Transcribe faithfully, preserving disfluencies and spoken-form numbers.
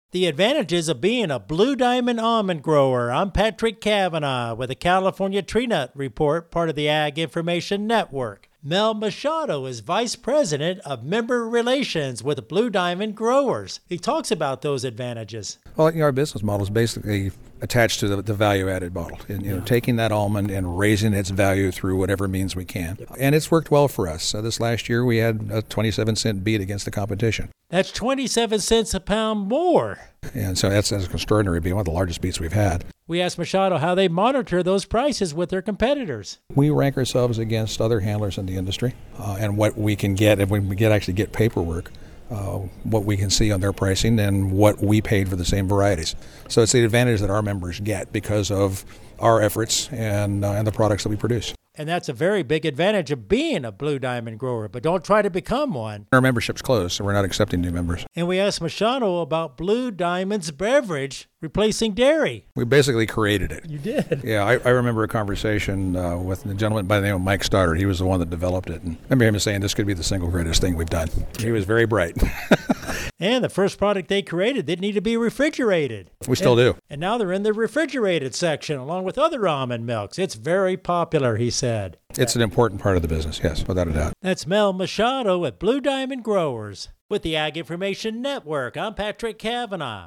The advantages of being a Blue Diamond almond grower. I'm Patrick Cavanaugh with the California Tree Nut Report, part of the Ag Information Network. Mel Machado is Vice President of Member Relations with Blue Diamond Growers. He talks about those advantages. Well, you know, our business model is basically attached to the, the value-added model, and you know, yeah. taking that almond and raising its value through whatever means we can. And it's worked well for us. So this last year, we had a twenty-seven cent beat against the competition. That's twenty-seven cents a pound more. And so that's, that's extraordinary, being one of the largest beats we've had. We asked Machado how they monitor those prices with their competitors. We rank ourselves against other handlers in the industry uh, and what we can get, if we get actually get paperwork, uh, what we can see on their pricing and what we paid for the same varieties. So it's the advantage that our members get because of our efforts and, uh, and the products that we produce. And that's a very big advantage of being a Blue Diamond grower, but don't try to become one. Our membership's closed, so we're not accepting new members. And we asked Machado about Blue Diamond's beverage replacing dairy. We basically created it. You did? Yeah, I, I remember a conversation uh, with a gentleman by the name of Mike Stoddard. He was the one that developed it. And I remember him saying this could be the single greatest thing we've done. He was very bright. And the first product they created didn't need to be refrigerated. We still and, do. And now they're in the refrigerated section along with other almond milks. It's very popular, he said. It's an important part of the business, yes, without a doubt. That's Mel Machado at Blue Diamond Growers. With the Ag Information Network, I'm Patrick Cavanaugh.